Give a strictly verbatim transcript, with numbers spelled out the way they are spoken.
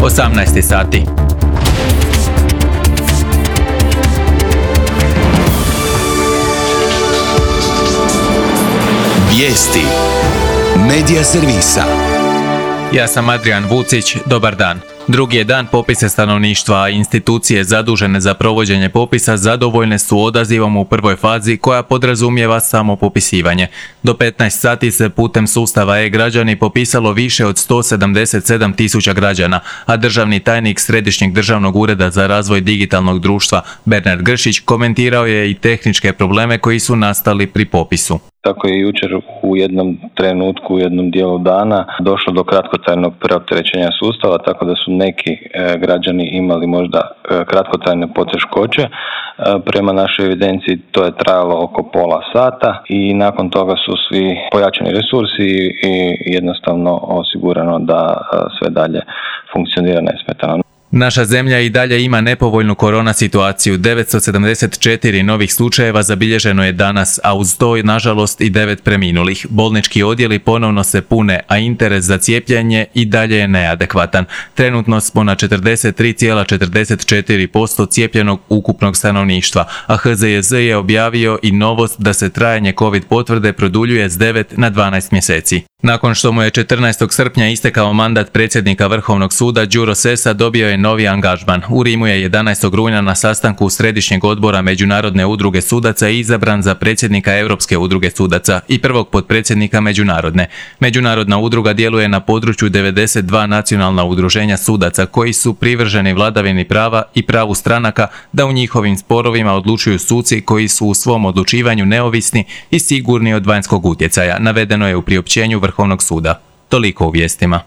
osamnaest sati. Vijesti Medija servisa. Ja sam Adrian Vucić, dobar dan. Drugi je dan popisa stanovništva, a institucije zadužene za provođenje popisa zadovoljne su odazivom u prvoj fazi koja podrazumijeva samo popisivanje. Do petnaest sati se putem sustava e-građani popisalo više od sto sedamdeset sedam tisuća građana, a državni tajnik Središnjeg državnog ureda za razvoj digitalnog društva Bernard Gršić komentirao je i tehničke probleme koji su nastali pri popisu. Tako je jučer u jednom trenutku, u jednom dijelu dana došlo do kratkotrajnog preopterećenja sustava, tako da su neki e, građani imali možda e, kratkotrajne poteškoće. E, prema našoj evidenciji to je trajalo oko pola sata i nakon toga su svi pojačani resursi i jednostavno osigurano da e, sve dalje funkcionira nesmetano. Naša zemlja i dalje ima nepovoljnu korona situaciju. devetsto sedamdeset četiri novih slučajeva zabilježeno je danas, a uz to nažalost i devet preminulih. Bolnički odjeli ponovno se pune, a interes za cijepljenje i dalje je neadekvatan. Trenutno smo na četrdeset tri zarez četrdeset četiri posto cijepljenog ukupnog stanovništva, a H Z J Z je objavio i novost da se trajanje COVID potvrde produljuje s devet na dvanaest mjeseci. Nakon što mu je četrnaestog srpnja istekao mandat predsjednika Vrhovnog suda, Đuro Sessa dobio je novi angažman. U Rimu je jedanaestog rujna na sastanku Središnjeg odbora Međunarodne udruge sudaca izabran za predsjednika Europske udruge sudaca i prvog potpredsjednika Međunarodne. Međunarodna udruga djeluje na području devedeset dva nacionalna udruženja sudaca koji su privrženi vladavini prava i pravu stranaka da u njihovim sporovima odlučuju suci koji su u svom odlučivanju neovisni i sigurni od vanjskog utjecaja, navedeno je u priopćenju Vrhovnog suda. Toliko u vijestima.